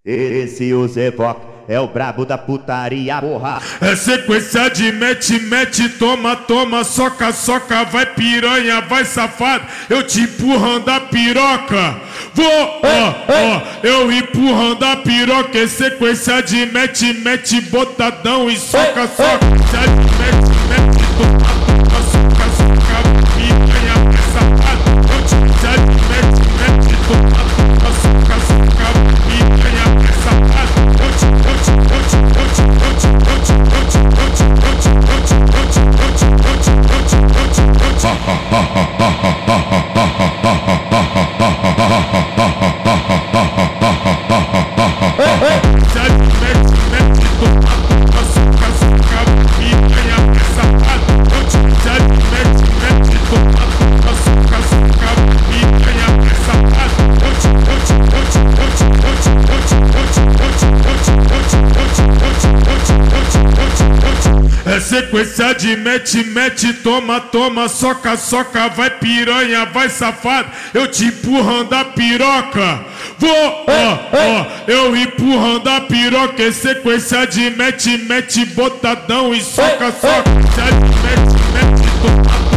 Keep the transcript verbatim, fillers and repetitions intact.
Esse o Zevox é o brabo da putaria, porra. É sequência de mete, mete, toma, toma, soca, soca, vai piranha, vai safado, eu te empurrando a piroca. Vou, ó, ó, eu empurrando a piroca. É sequência de mete, mete, botadão e soca, soca. Mete, mete, toma, toma, soca, soca, piranha, vai safado, eu te mete, mete, toma, toma, soca, soca, piranha, vai safado, eu te É sequência de mete, mete, toma, toma, soca, soca, vai piranha, vai safado, eu te empurrando a piroca. Vou, ó, ó, eu empurrando a piroca. É sequência de mete, mete, botadão e soca, soca. Mete, mete, toma.